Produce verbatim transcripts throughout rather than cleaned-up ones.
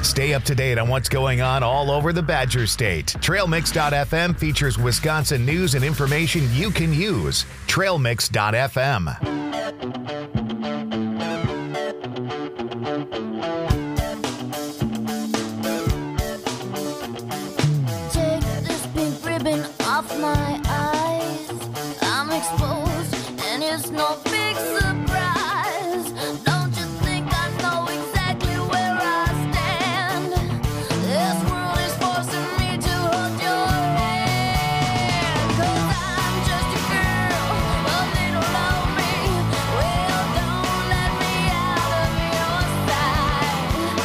Stay up to date on what's going on all over the Badger State. Trail Mix dot f m features Wisconsin news and information you can use. Trail Mix dot f m. Take this pink ribbon off my eyes. I'm exposed and it's no big surprise. Don't you think I know exactly where I stand? This world is forcing me to hold your hand. 'Cause I'm just a girl, a little lonely. Well, don't let me out of your sight.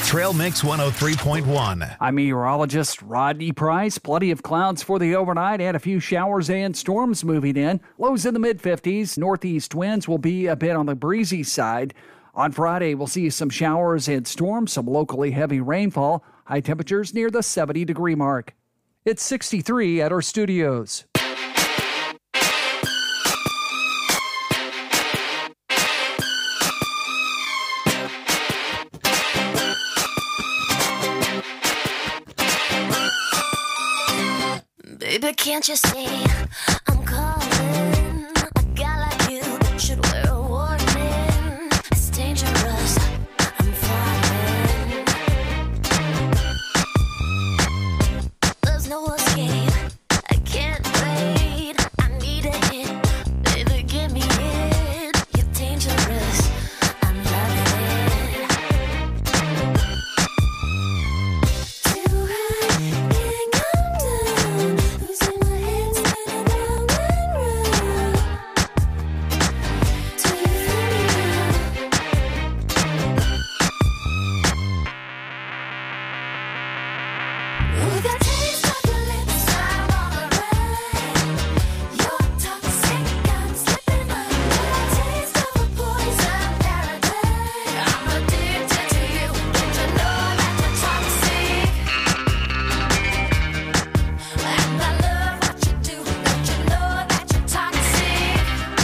Trail Mix one oh three point one. I'm meteorologist Rodney Price. Plenty of clouds for the overnight and a few showers and storms moving in. Lows in the mid fifties. Northeast winds will be a bit on the breezy side. On Friday, we'll see some showers and storms, some locally heavy rainfall. High temperatures near the seventy degree mark. It's sixty-three at our studios. Baby, can't you see I'm calling? A guy like you should wear a warning. It's dangerous, I'm falling. There's no escape, I can't wait. I need a hit, baby, give me it. You're dangerous, I'm loving it. Too high, can't come down. Losing my head, spinning round and round. Do you feel me now? With a taste of your lips, I'm on the run. You're toxic, I'm slipping under. A taste of a poison paradise. I'm addicted to you. Don't you know that you're toxic? And I love what you do. Don't you know that you're toxic?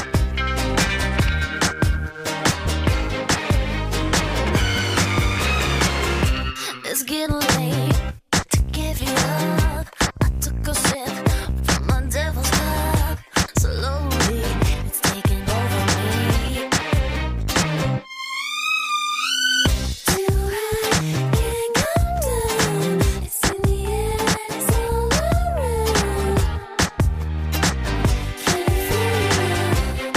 It's getting late to give you up. I took a sip from my devil's cup. Slowly, it's taking over me. Too high, can't come down. It's in the air and it's all around. Can you feel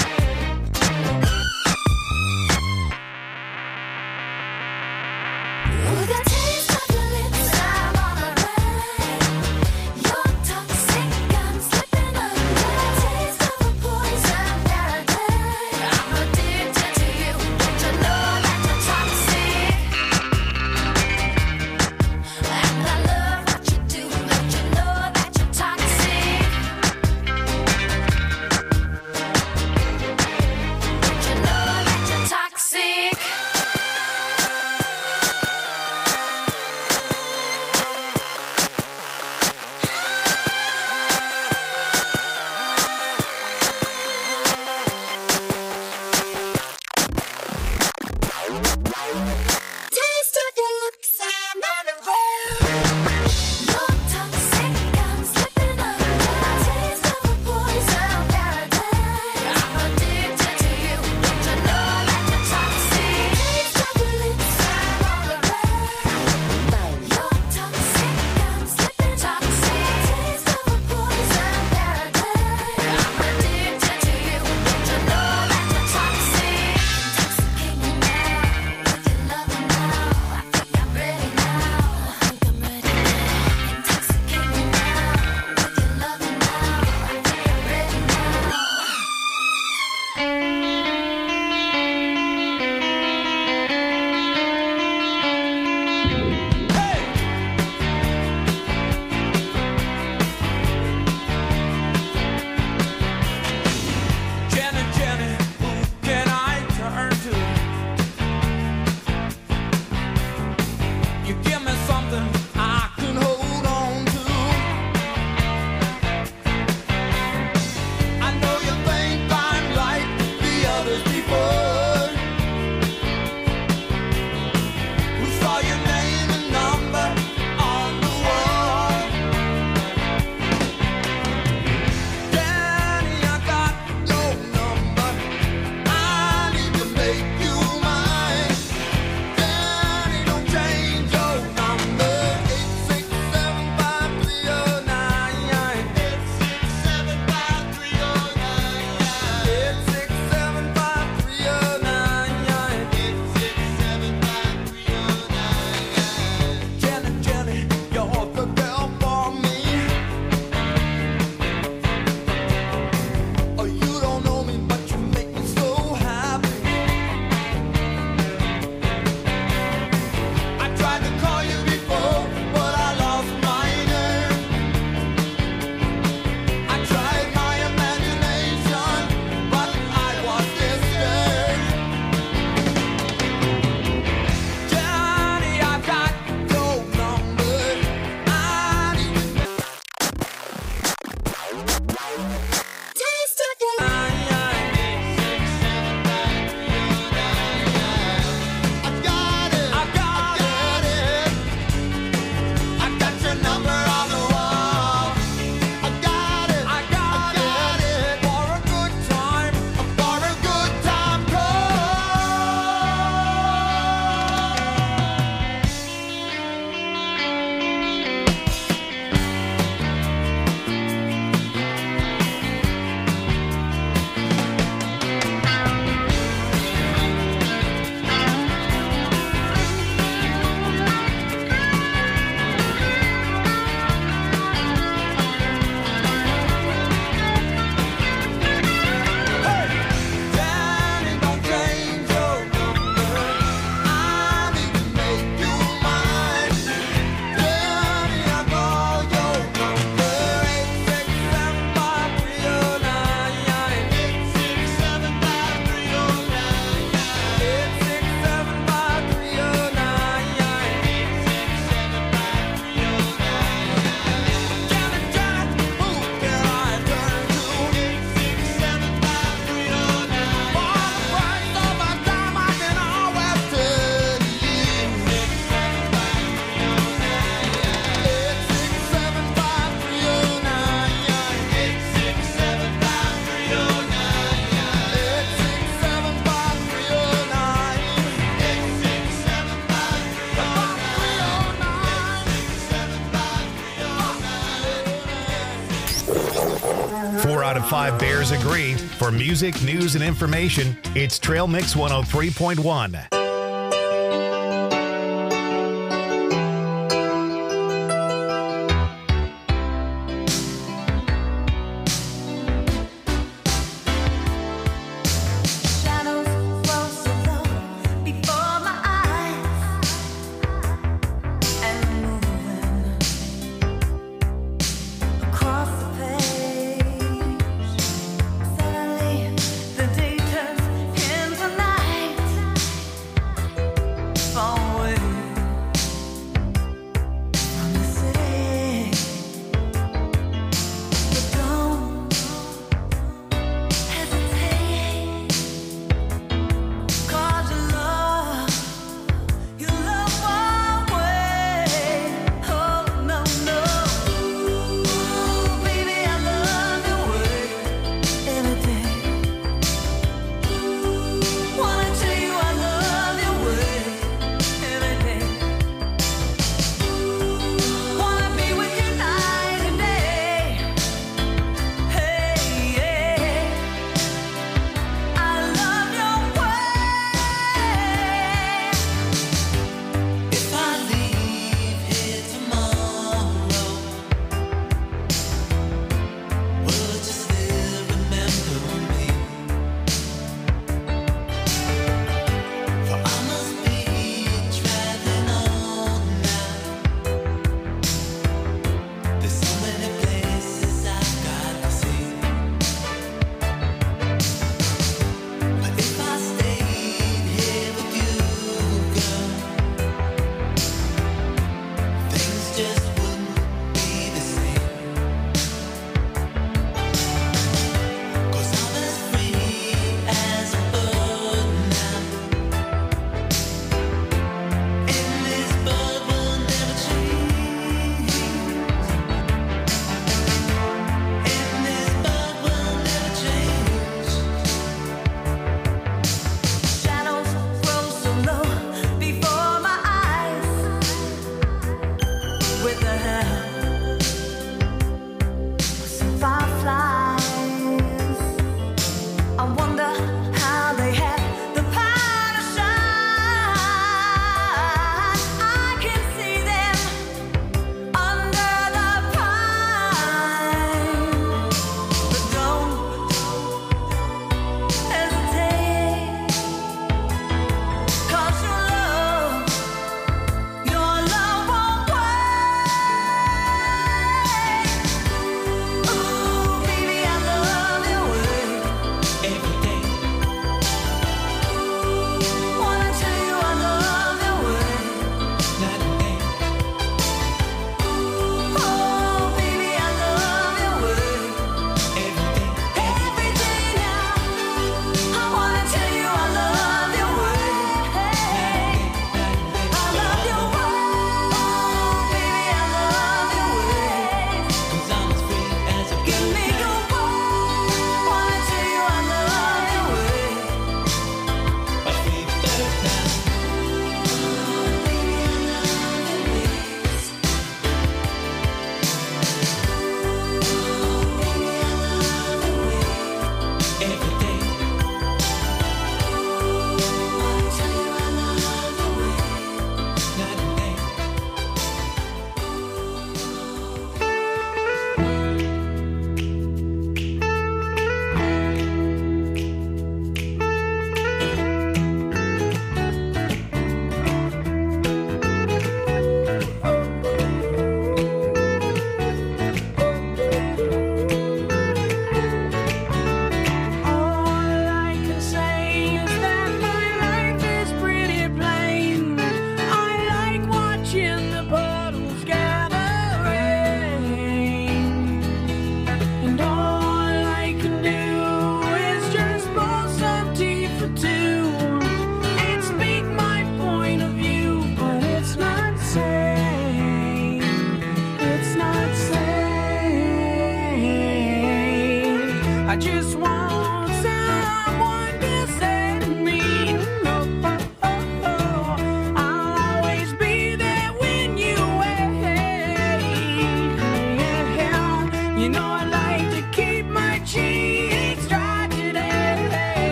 it? With a taste of your lips, I'm on the run. You're toxic, I'm slipping under. A taste of a poison paradise. I'm addicted to you. Don't you know that you're toxic? And I love what you do. Don't you know that you're toxic? Don't you know that you're toxic? Four out of five Bears agree. For music, news, and information, it's Trail Mix one oh three point one.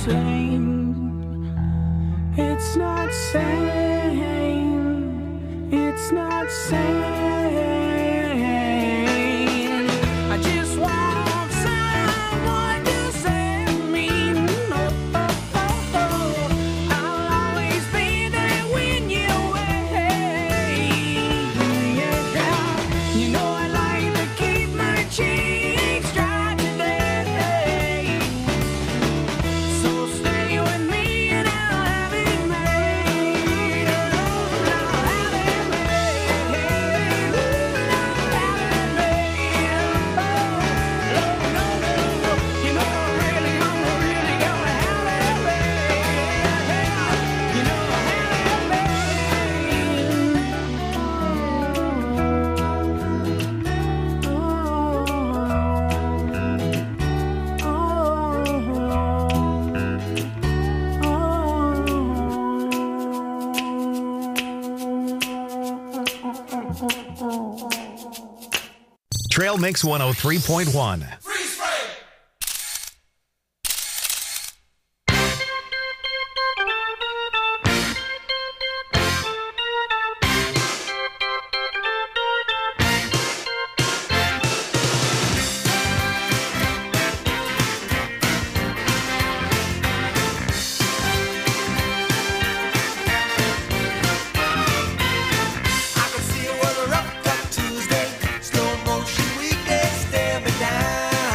sane. It's not sane. It's not sane. I just want someone to save me. Oh, oh, oh, oh. I'll always be there when you're away. Yeah. You know I like to keep my cheeks dry today. So stay with me and I'll have it made. I'll have it made. I'll have it made. Oh, no, no, no. You know I really, I'm really gonna have it made. You know I have Trail Mix one oh three point one. I can see a weather up, up Tuesday, slow motion weekday, stare me down.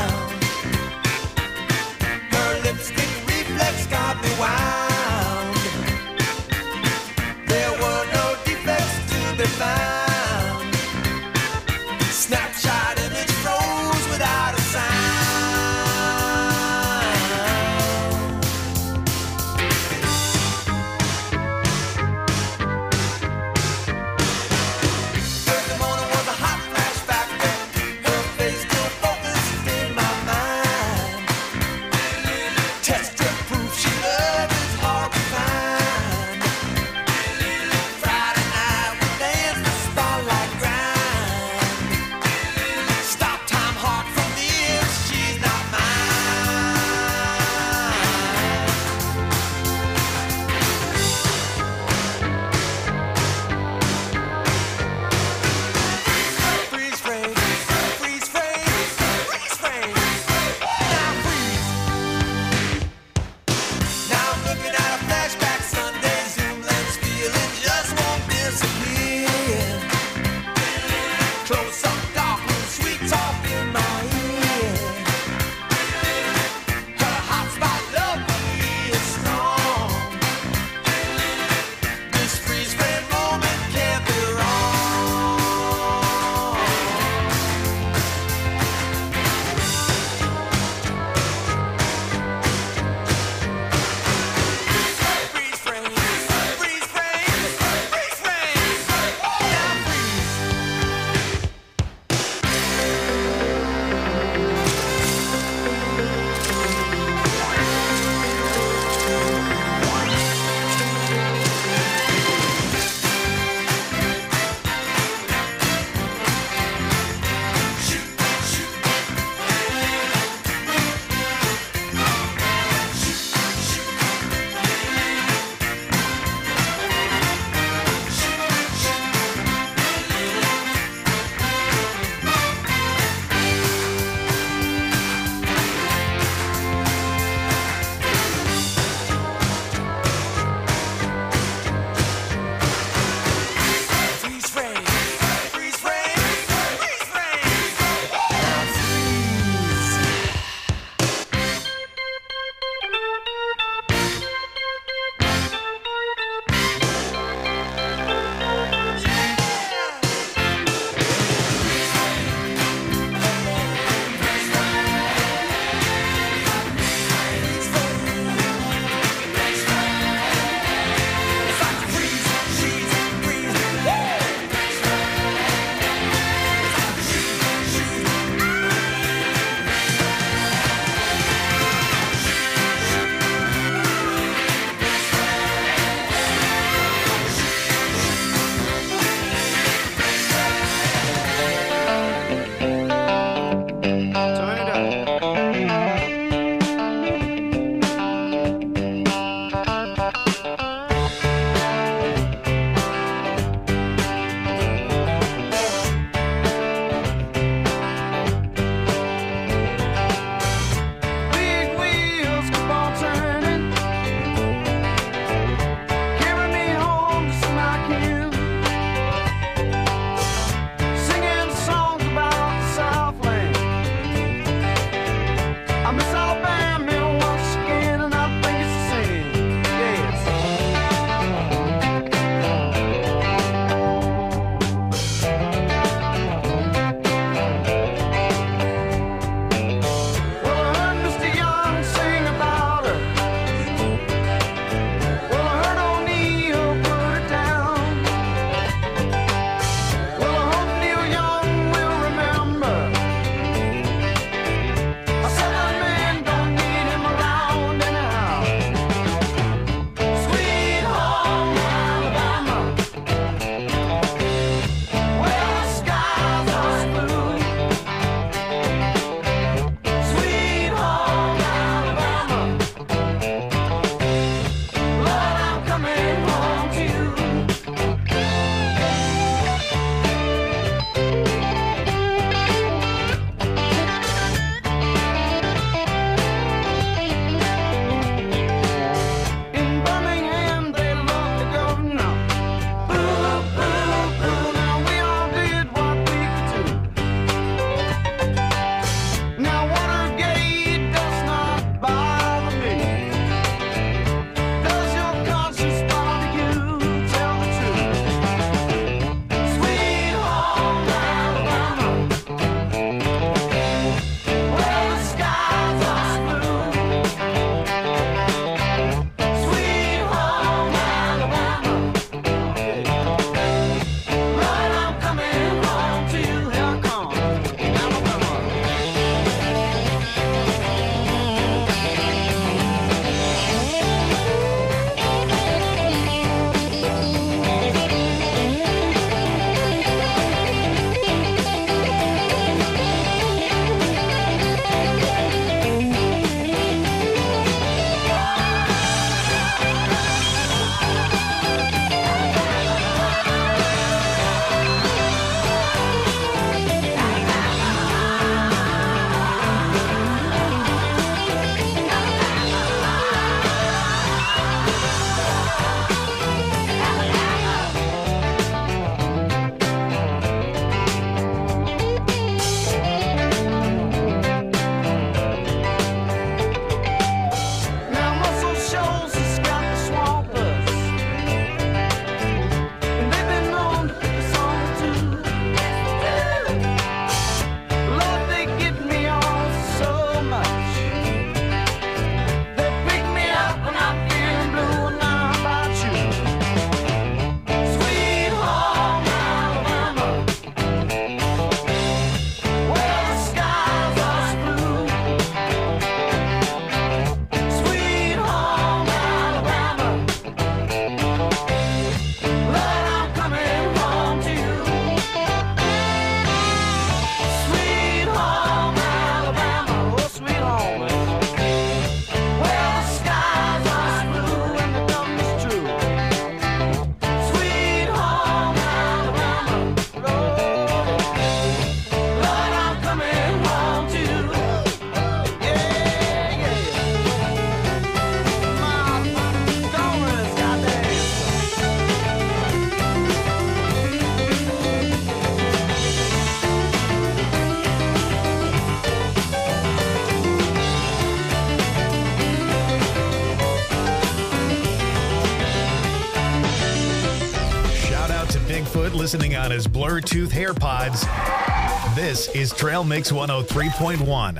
barefoot listening on his Bluetooth AirPods. This is Trail Mix one oh three point one.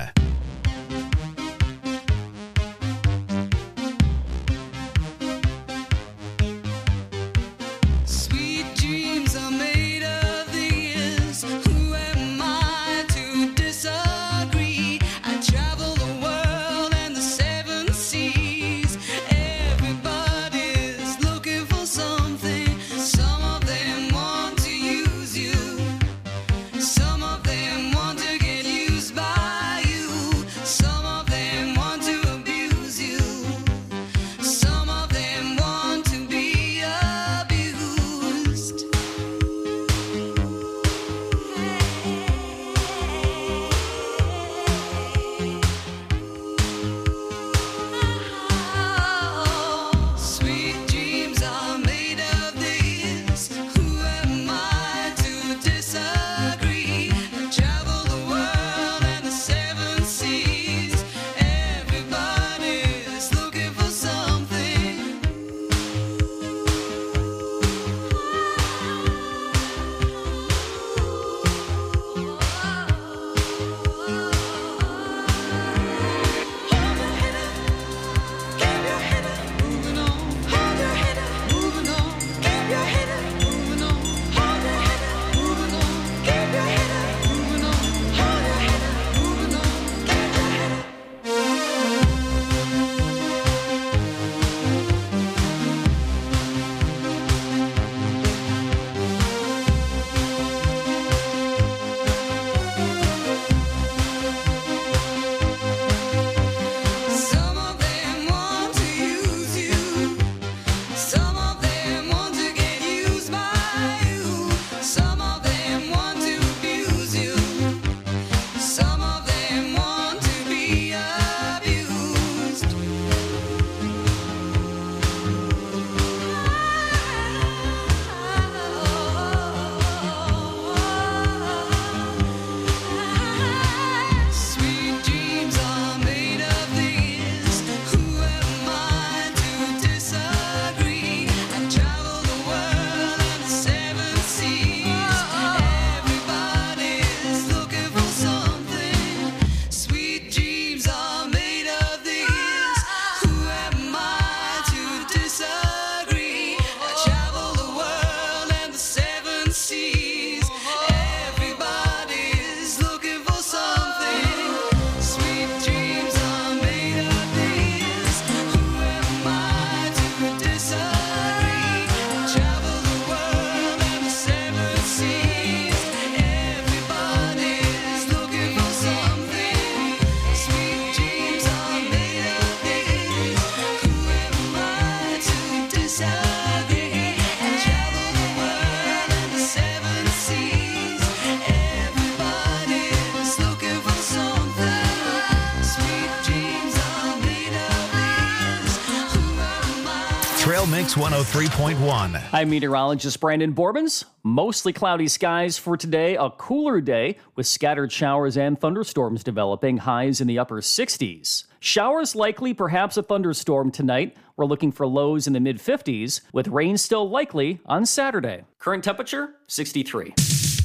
Trail Mix one oh three point one. I'm meteorologist Brandon Borbens. Mostly cloudy skies for today. A cooler day with scattered showers and thunderstorms developing. Highs in the upper sixties. Showers likely, perhaps a thunderstorm tonight. We're looking for lows in the mid fifties with rain still likely on Saturday. Current temperature, sixty-three.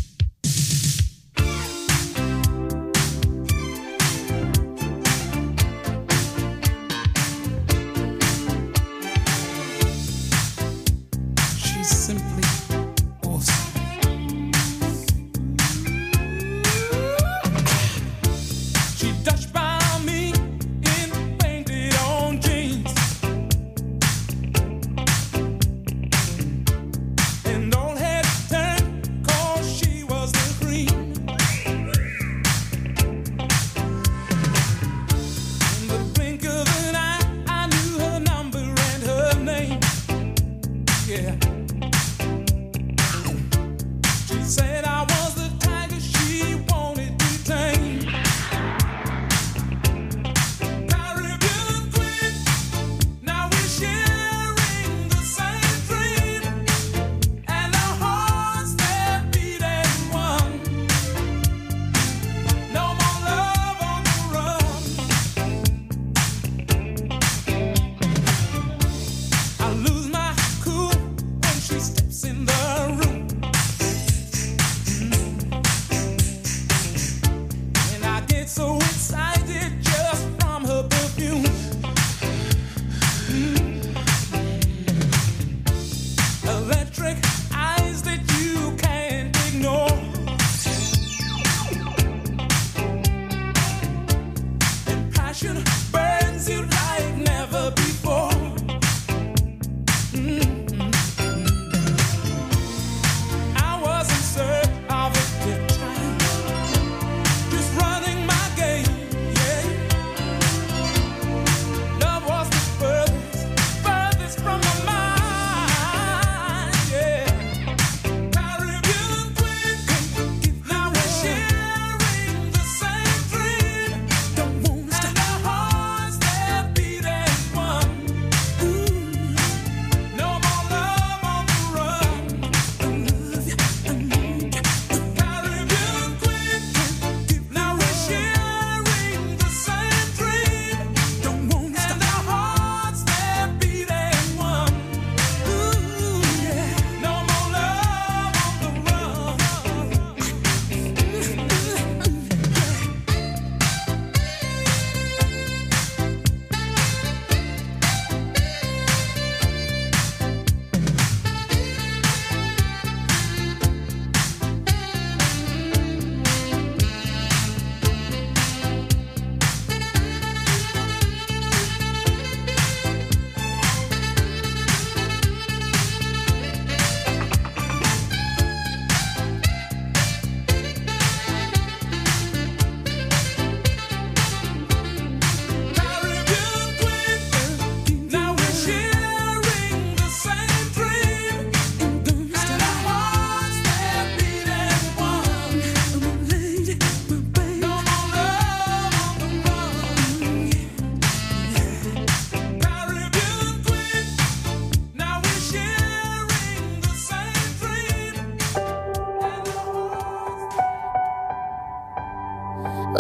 Simply awesome. She touched by me in painted on jeans, and all heads turned 'cause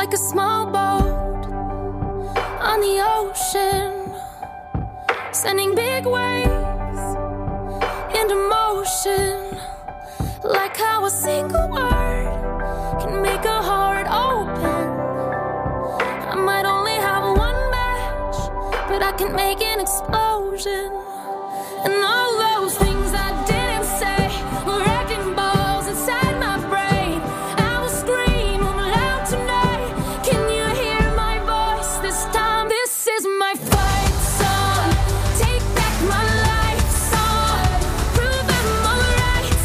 like a small boat on the ocean, sending big waves into motion, like how a single word can make a heart open. I might only have one match, but I can make an explosion. And all those things I didn't say were wrecking balls inside my brain. I will scream loud tonight. Can you hear my voice this time? This is my fight song. Take back my life song. Prove I'm alright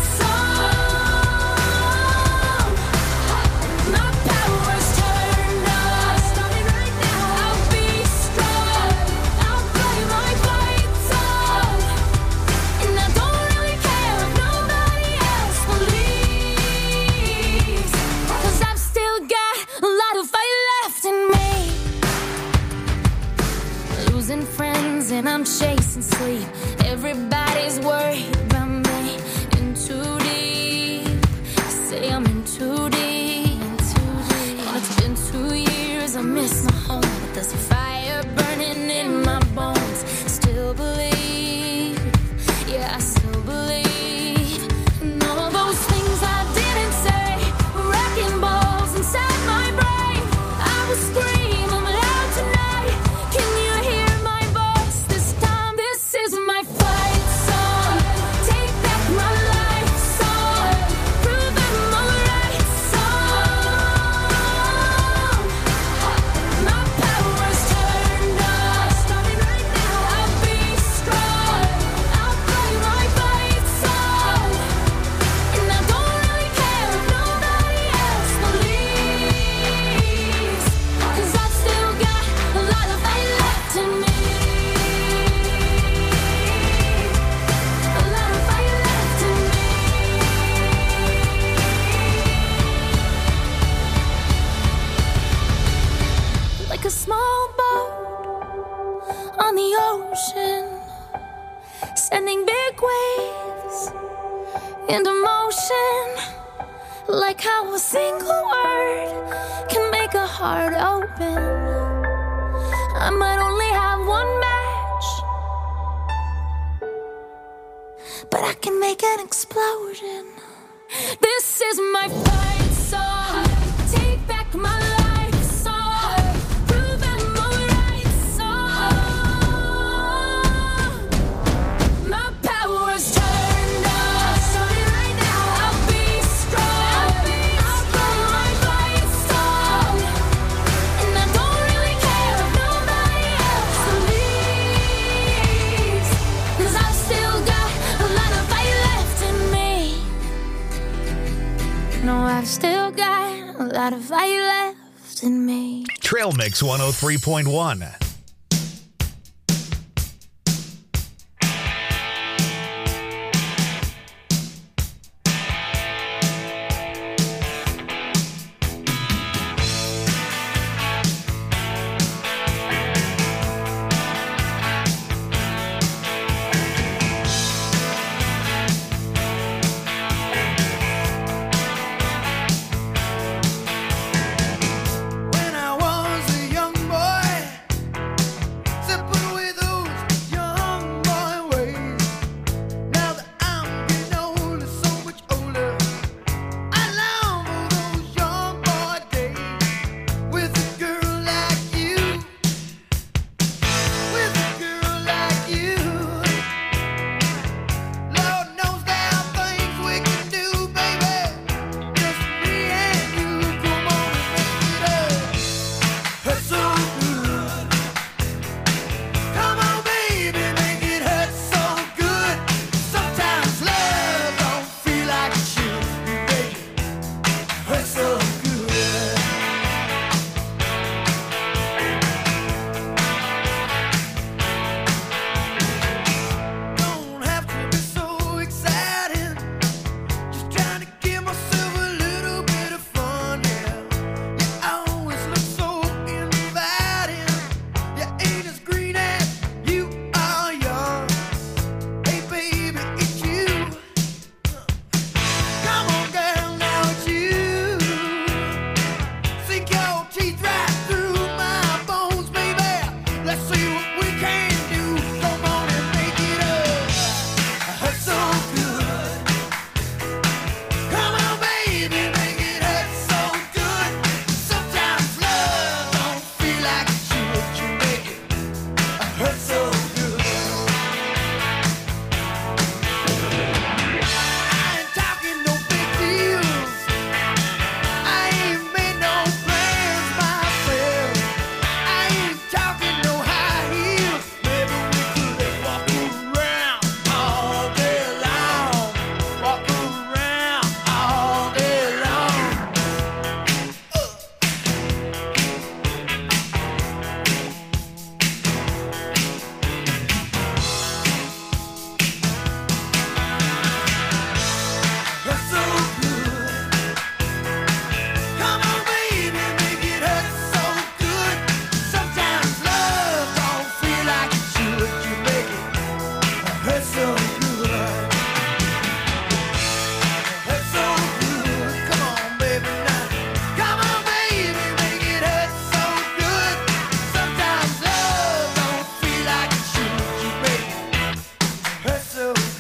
song. My power's turned on. Starting right now. I'll be strong. I'll play my fight song. And I don't really care if nobody else believes, 'cause I've still got a lot of fight left in me. Losing friends and I'm chasing sleep. Everybody's worried about me. In too deep. Say I'm in too deep. And it's been two years. I miss my home, but there's a fire burning in my bones. Still believe. Yeah, I still believe. And all those things I didn't say were wrecking balls inside my brain. I will scream I'm loud tonight. Can you hear my voice this time? This is my fight song. Take back my life song. Prove I'm alright song. My power's turned on. Starting right now. I'll be strong. I'll play my fight song. And I don't really care if nobody else believes, 'cause I've still got a lot of fight left in me. A lot of fight left in me. Like a small boat on the ocean, sending big waves into motion, like how a single word can make a heart open. I might only have one match, but I can make an explosion. This is my fight song. Take back my life song. Prove I'm alright song. My power's turned on. Starting right now. I'll be strong. I'll play my fight song. And I don't really care if nobody else believes, 'cause I've still got a lot of fight left in me. No, I've still got a lot of fight left in me. Trail Mix one oh three point one. When I was a young boy, so good. Hurt so good. Come on, baby, now. Come on, baby, make it hurt so good. Sometimes love don't feel like it should, you baby. Hurt so good.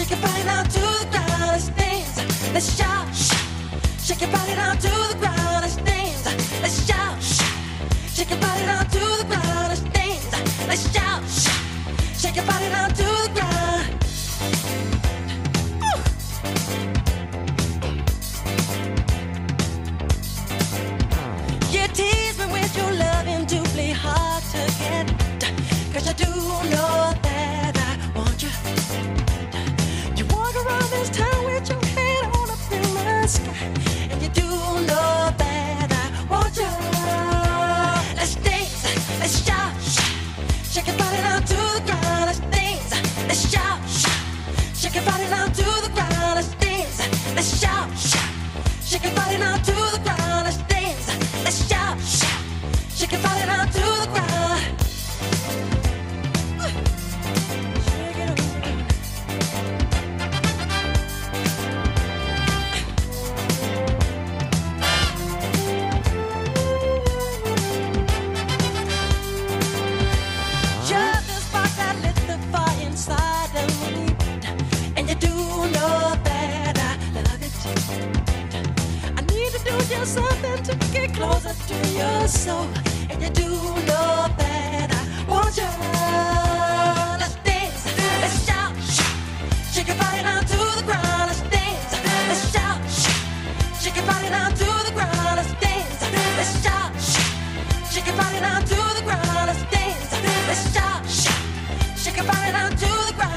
Shake your body down to the ground. Let's dance. Let's shout. Shake your body down to the ground. Let's dance. Let's shout. Shake your body down to the ground. Let's dance. Let's shout. Shake your body down to the ground. Woo. You tease me with your loving to play hard to get. Cause I do know that I want you. You walk around this town with your head on up in the sky. And you do know that I want you. Let's dance, let's shout. Shake your body down to the ground. Let's dance, let's shout. Shake your body down to the ground. Let's dance, let's shout. Shake your body down to the ground. Let's dance, let's shout. Shake your body down to the ground. Shake it up. Just the spark that lit the fire inside of me, and you do know that I love it. I need to do just something to get closer to your soul, and you do know that I want you. Let's dance, let's shout, shake your body down to the ground. Let's dance, let's shout, shake your body down to the ground. Let's dance, let's shout, shake your body down to the ground. Let's dance, let's shout, shake your body down to the ground.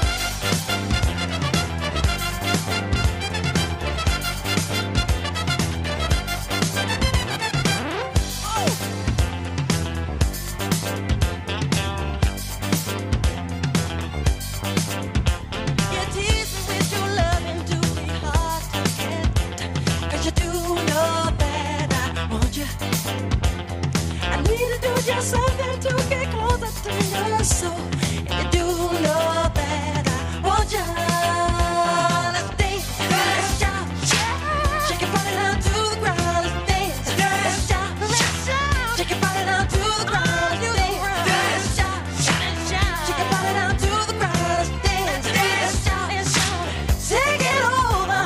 You tease me with your loving to be hard to get. Cause you do know that I want you. I need to do just something to get closer to your soul. And you do know that I want you. Let's dance, let's shout. Shake your body down to the ground. Let's dance, let's shout. Shake your body down to the ground. Let's dance, let's shout. Shake your body down to the ground. Let's dance, let's shout. Take it over.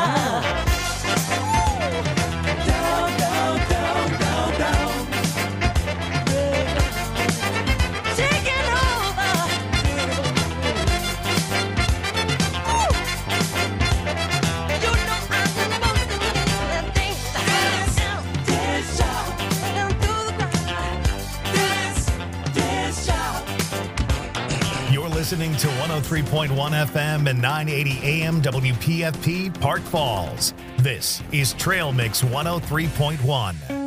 Down, down, down, down, down. Take it over. Ooh. You know I'm the most to dance, dance, dance, shout. Down to the ground. Dance, dance, shout. You're listening to one oh three point one F M and nine eighty A M W P F P Park Falls. This is Trail Mix one oh three point one.